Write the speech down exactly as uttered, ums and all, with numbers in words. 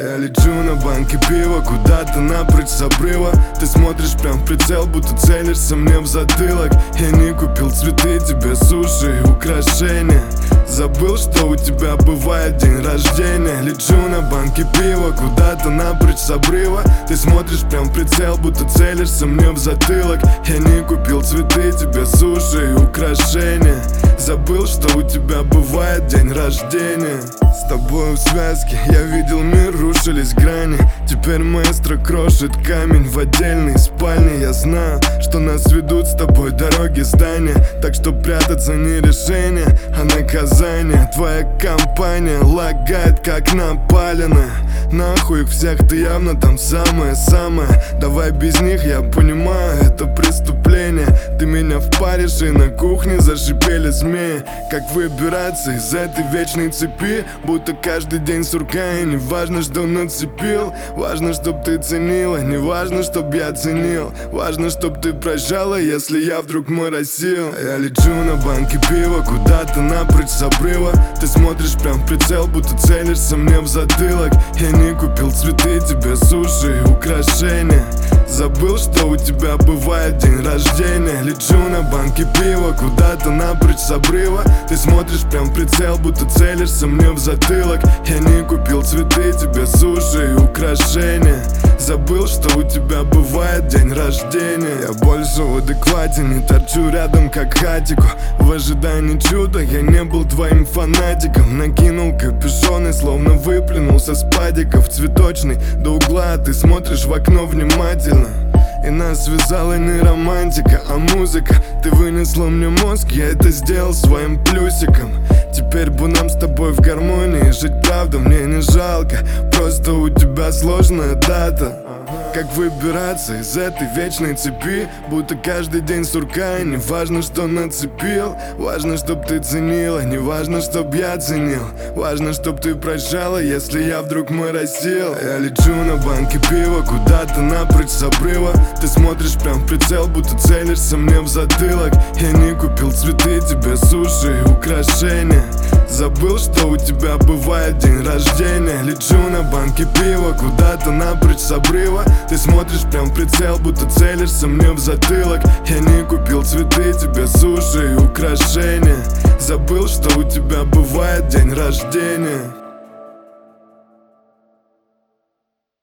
Я лечу на банке пива, куда-то напрочь с обрыва. Ты смотришь прям в прицел, будто целишься мне в затылок. Я не купил цветы, тебе суши и украшения. Забыл, что у тебя бывает день рождения. Лечу на банке пива, куда-то напрочь с обрыва. Ты смотришь прям в прицел, будто целишься мне в затылок. Я не купил цветы, тебе суши и украшения. Забыл, что у тебя бывает день рождения. С тобой в связке я видел мир, рушились грани. Теперь маэстро крошит камень в отдельной спальне. Я знаю, что нас ведут с тобой дороги, здания. Так что прятаться не решение, а наказание. Твоя компания лагает, как напаленная. Нахуй их всех, ты явно там самое-самое. Давай без них, я понимаю, это преступление. Ты меня впаришь, и на кухне зашипели змеи. Как выбираться из этой вечной цепи? Будто каждый день сурка, и не важно, что нацепил. Важно, чтоб ты ценила, не важно, чтоб я ценил. Важно, чтоб ты прощала, если я вдруг моросил. Я лечу на банке пива, куда-то напрочь с обрыва. Ты смотришь прям в прицел, будто целишься мне в затылок. Я не купил цветы, тебе суши и украшения. Забыл, что у тебя бывает день рождения. Лечу на банке пива, куда-то напрочь с обрыва. Ты смотришь прям в прицел, будто целишься мне в затылок. Я не купил цветы, тебе суши и украшения. Забыл, что у тебя бывает день рождения. Я больше в адеквате, не торчу рядом как хатику. В ожидании чуда я не был твоим фанатиком. Накинул капюшон и словно выплюнулся с падиков. Цветочный до угла, ты смотришь в окно внимательно. И нас связала не романтика, а музыка. Ты вынесла мне мозг, я это сделал своим плюсиком. Теперь бы нам с тобой в гармонии жить, правда, мне не жалко. Просто у тебя сложная дата. Как выбираться из этой вечной цепи? Будто каждый день сурка, и не важно, что нацепил. Важно, чтоб ты ценила, не важно, чтоб я ценил. Важно, чтоб ты прощала, если я вдруг моросил. Я лечу на банке пива, куда-то напрочь с обрыва. Ты смотришь прям в прицел, будто целишься мне в затылок. Я не купил цветы, тебе суши и украшения. Забыл, что у тебя бывает день рождения. Лечу на банке пива, куда-то напрочь с обрыва. Ты смотришь прям в прицел, будто целишься мне в затылок. Я не купил цветы, тебе суши и украшения. Забыл, что у тебя бывает день рождения.